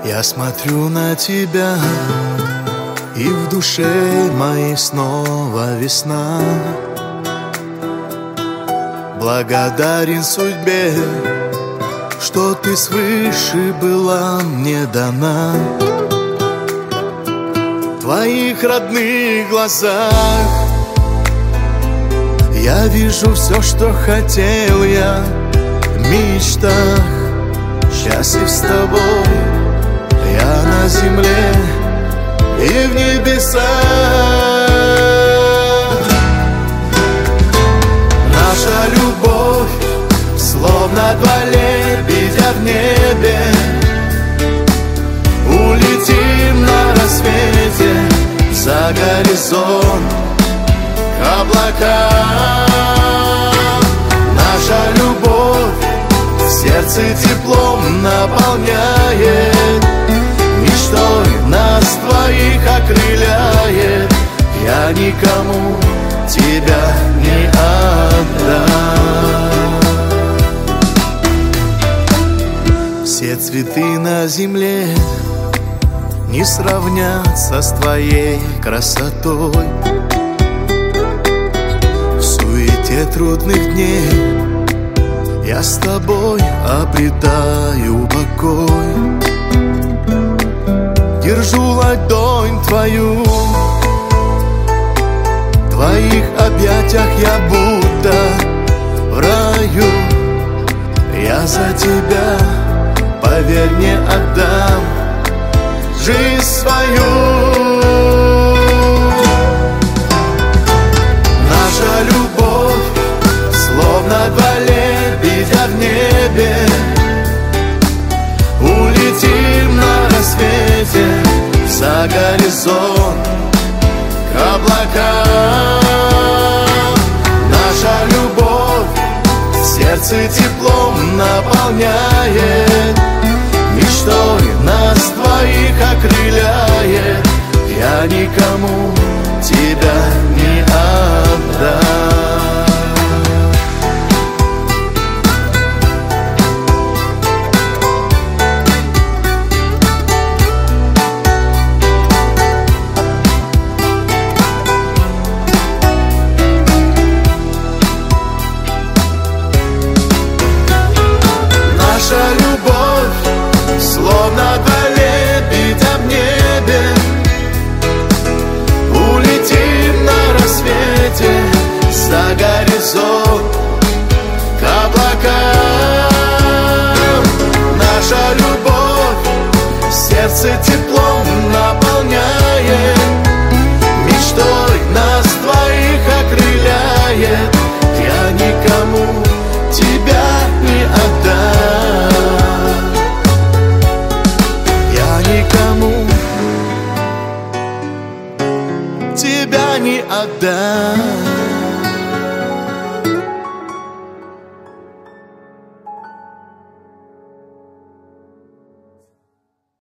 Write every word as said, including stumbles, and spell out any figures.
Я смотрю на тебя, и в душе моей снова весна. Благодарен судьбе, что ты свыше была мне дана. В твоих родных глазах я вижу все, что хотел я в мечтах. Счастлив с тобой я на земле и в небесах. Наша любовь словно два лебедя в небе. Улетим на рассвете за горизонт к облакам. Наша любовь в сердце теплом наполняет, мечтой нас двоих окрыляет. Я никому тебя не отдам. Все цветы на земле не сравнятся с твоей красотой. В суете трудных дней я с тобой обретаю покой. Держу ладонь твою, в твоих объятиях я будто в раю. Я за тебя, поверь мне, отдам жизнь свою. Наша любовь словно два лебедя в небе. Улетим на рассвете за горизонт к облакам. Наша любовь в сердце теплом наполняет, мечтой нас двоих окрыляет. Я никому тебя не отдам. Наша любовь словно два лебедя в небе. Улетим на рассвете за горизонт к облакам. Наша любовь сердце теплом наполняет, мечтой нас двоих окрыляет. Я никому тебя не отдам. Я никому тебя не отдам.